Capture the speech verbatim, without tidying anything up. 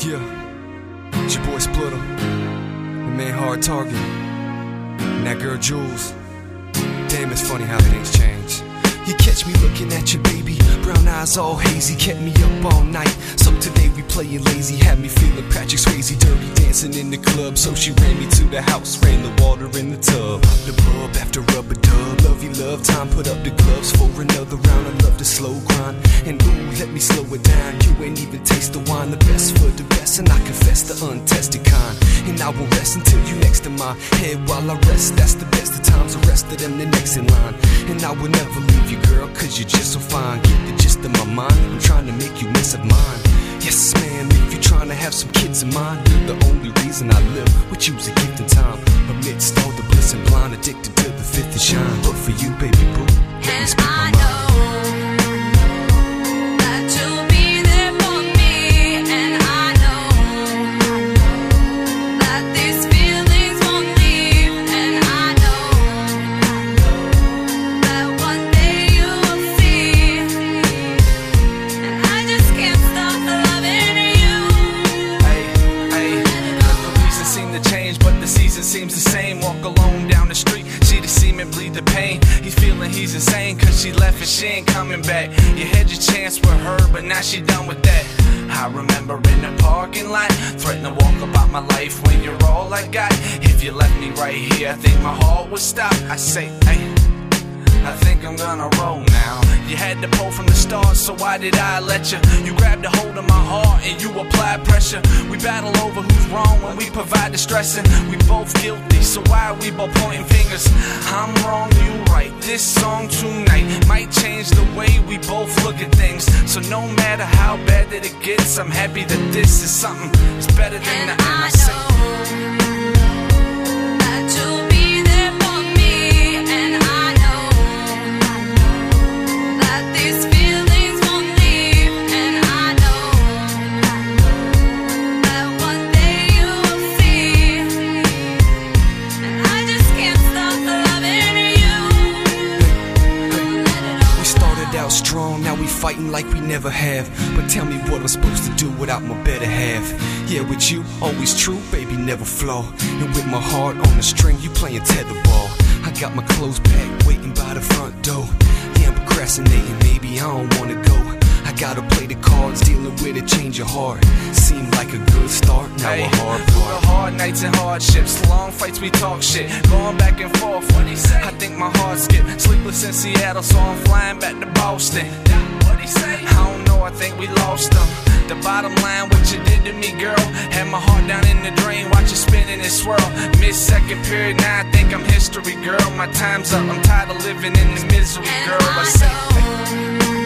Yeah, it's your boy Splitter, the man Hard Target, and that girl Jules. Damn, it's funny how things change. You catch me looking at your baby, brown eyes all hazy, kept me up all night. So today we playing lazy, had me feeling Patrick Swayze, dirty dancing in the club. So she ran me to the house, ran the water in the tub. The pub after rubber dub, lovey love time, put up the gloves for another round. I love the slow grind, and ooh, let me slow it down. You ain't even taste the wine, the best for the best, and I confess the untested kind. And I will rest until you next to my head while I rest. That's the best of times, the rest of them the next in line. And I will never leave you, girl, cause you're just so fine. Get the gist of my mind, I'm trying to make you miss of mine. Yes, ma'am, if you're trying to have some kids of mine, you're the only reason I live. With you's a gift in time, amidst all the bliss and blind, addicted to the fifth and shine. But for you, baby boo, let me speak my mind. Seems the same, walk alone down the street, see the semen bleed the pain. He's feeling he's insane cause she left and she ain't coming back. You had your chance with her, but now she done with that. I remember in the parking lot, threatening to walk about my life when you're all I got. If you left me right here, I think my heart would stop. I say, hey, I think I'm gonna roll now. You had to pull from the start, so why did I let you? You grabbed a hold of my heart and you applied pressure. We battle over who's wrong when we provide the stressing. We both guilty, so why are we both pointing fingers? I'm wrong, you right. This song tonight might change the way we both look at things. So no matter how bad that it gets, I'm happy that this is something that's better than nothing. I say. Strong, now we fighting like we never have. But tell me what I'm supposed to do without my better half. Yeah, with you, always true, baby, never flaw. And with my heart on the string, you playing tetherball. I got my clothes packed, waiting by the front door. Yeah, I'm procrastinating, maybe I don't wanna go. I gotta play the cards, dealing with a change of heart. Seemed like a good start, now hey, a hard part. The hard nights and hardships, long fights we talk shit, going back and forth. What he say? I think my heart skipped. Sleepless in Seattle, so I'm flying back to Boston. What he say? I don't know, I think we lost him. The bottom line, what you did to me, girl, had my heart down in the drain, watch it spin and it swirl. Mid-second period, now I think I'm history, girl. My time's up, I'm tired of living in the misery, girl. I say, hey.